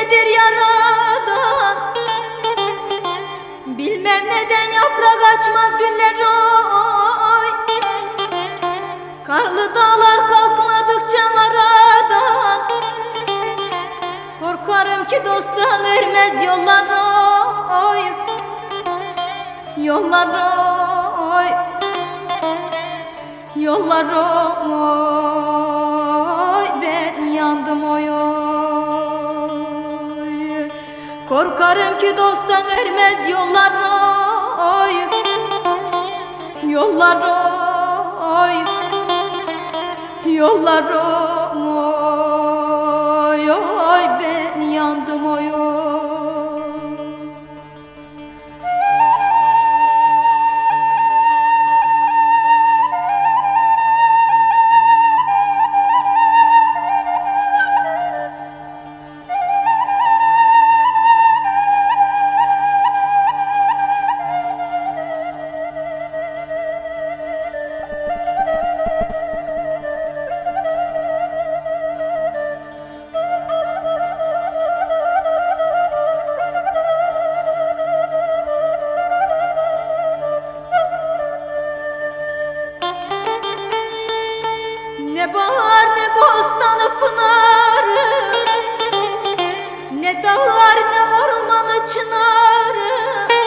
nedir yaradan, bilmem neden yaprak açmaz güller oy. Karlı dağlar kalkmadıkça aradan, korkarım ki dosttan ermez yollar oy. Yollar oy, yollar oy, ben yandım oy oy. Korkarım ki dosttan ermez yollar oy. Yollar oy, yollar oy, oy, ben yandım oy oy. Ne bahar ne bostanı pınarı, ne dağlar ne ormanı çınarı.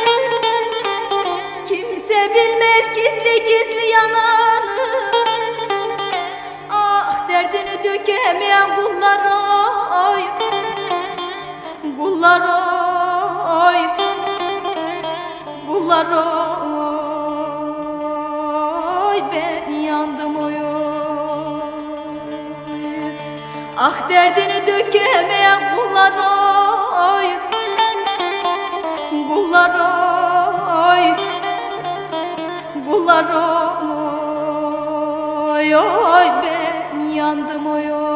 Kimse bilmez gizli gizli yananı. Ah, derdini dökemeyen kullar oy, kullar oy, kullar oy, ben yandım oy. Ah, derdini dökemeyen kullar oy, kullar oy, kullar oy, oy, ben yandım oy oy.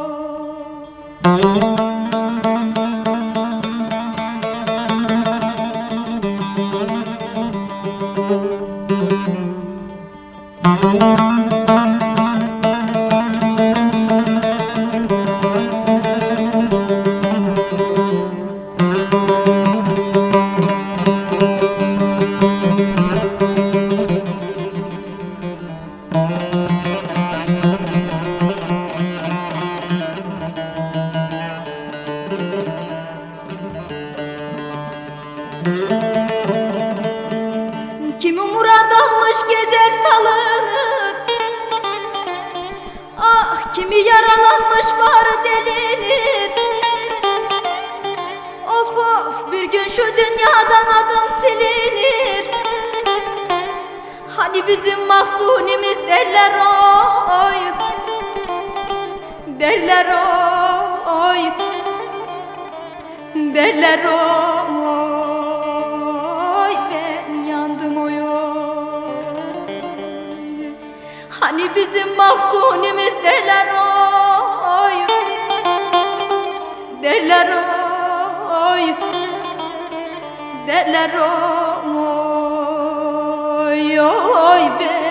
Kimi murad almış gezer salınır, ah, kimi yaralanmış bağrı delinir. Of of, bir gün şu dünyadan adım silinir. Hani bizim mahzunimiz derler oy, derler oy, derler oy, ben yandım oy oy. Hani bizim mahzunimiz derler oy, derler oy, derler oy, oy, ben